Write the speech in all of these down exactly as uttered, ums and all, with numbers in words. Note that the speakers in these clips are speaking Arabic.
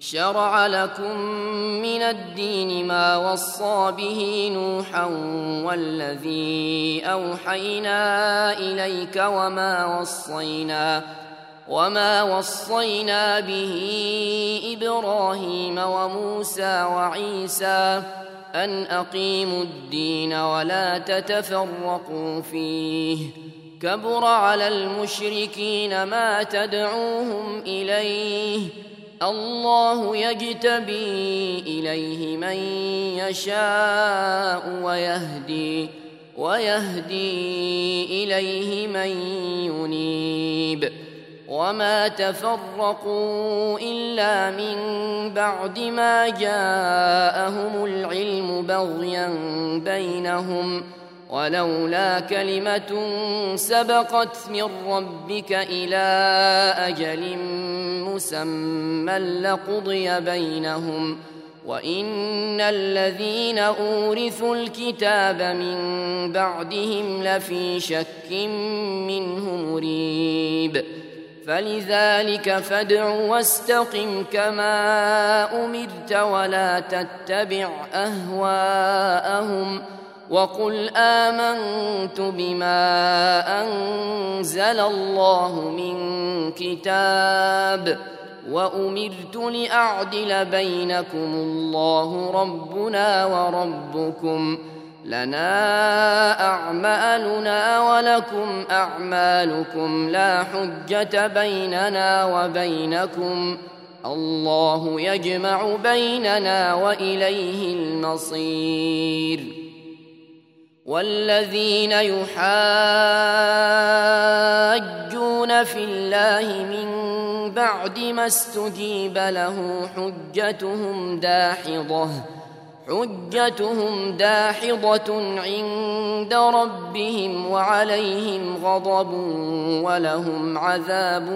شرع لكم من الدين ما وصى به نوحا والذي أوحينا إليك وما وصينا وما وصينا به إبراهيم وموسى وعيسى أن أقيموا الدين ولا تتفرقوا فيه كبر على المشركين ما تدعوهم إليه الله يجتبي إليه من يشاء ويهدي ويهدي إليه من ينيب وما تفرقوا إلا من بعد ما جاءهم العلم بغيا بينهم ولولا كلمة سبقت من ربك إلى أجل مسمى لقضي بينهم وإن الذين أورثوا الكتاب من بعدهم لفي شك منه مريب فلذلك فادع واستقم كما أمرت ولا تتبع أهواءهم وقل آمنت بما أنزل الله من كتاب وأمرت لأعدل بينكم الله ربنا وربكم لنا أعمالنا ولكم أعمالكم لا حجة بيننا وبينكم الله يجمع بيننا وإليه المصير والذين يحاجون في الله من بعد ما استجيب له حجتهم داحضة حجتهم داحضة عند ربهم وعليهم غضب ولهم عذاب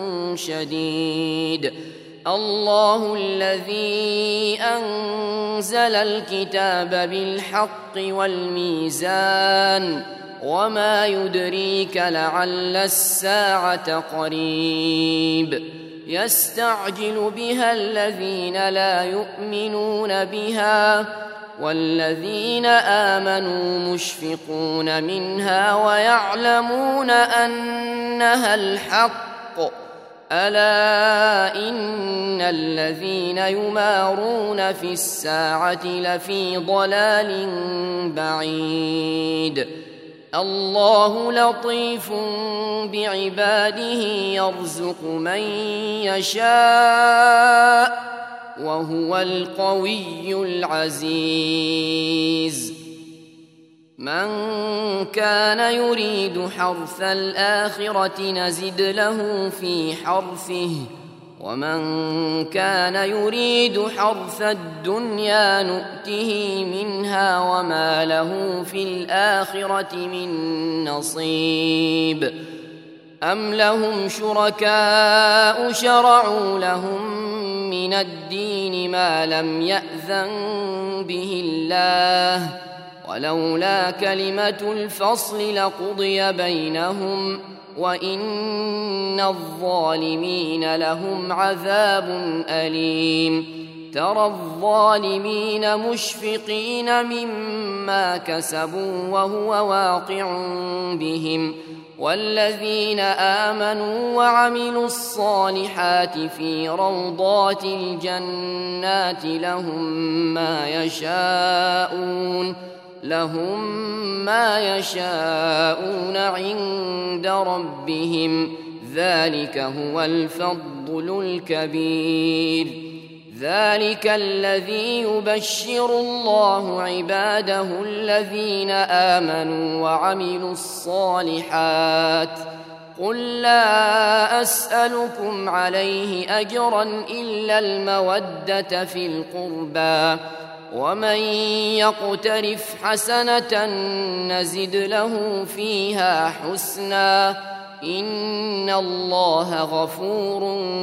شديد الله الذي أنزل الكتاب بالحق والميزان وما يدريك لعل الساعة قريب يستعجل بها الذين لا يؤمنون بها والذين آمنوا مشفقون منها ويعلمون أنها الحق ألا إن الذين يمارون في الساعة لفي ضلال بعيد الله لطيف بعباده يرزق من يشاء وهو القوي العزيز من كان يريد حرث الآخرة نزد له في حرثه ومن كان يريد حرث الدنيا نؤته منها وما له في الآخرة من نصيب أم لهم شركاء شرعوا لهم من الدين ما لم يأذن به الله ولولا كلمة الفصل لقضي بينهم وإن الظالمين لهم عذاب أليم ترى الظالمين مشفقين مما كسبوا وهو واقع بهم والذين آمنوا وعملوا الصالحات في روضات الجنات لهم ما يشاءون لهم ما يشاءون عند ربهم ذلك هو الفضل الكبير ذلك الذي يبشر الله عباده الذين آمنوا وعملوا الصالحات قل لا أسألكم عليه أجرا إلا المودة في القربى ومن يقترف حسنة نزد له فيها حسنا إن الله غفور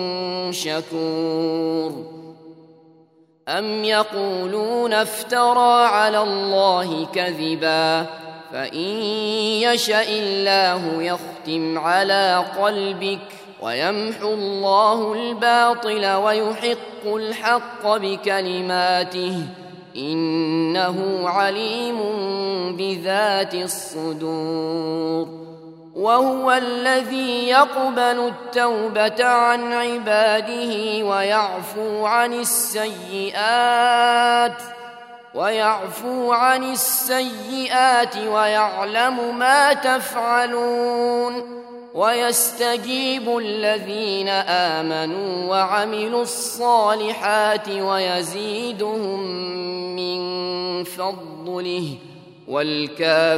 شكور أم يقولون افترى على الله كذبا فإن يشأ الله يختم على قلبك ويمحو الله الباطل ويحق الحق بكلماته إنه عليم بذات الصدور وهو الذي يقبل التوبة عن عباده ويعفو عن السيئات ويعفو عن السيئات ويعلم ما تفعلون ويستجيب الذين آمنوا وعملوا الصالحات ويزيدهم من فضله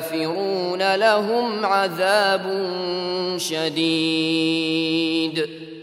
والكافرون لهم عذاب شديد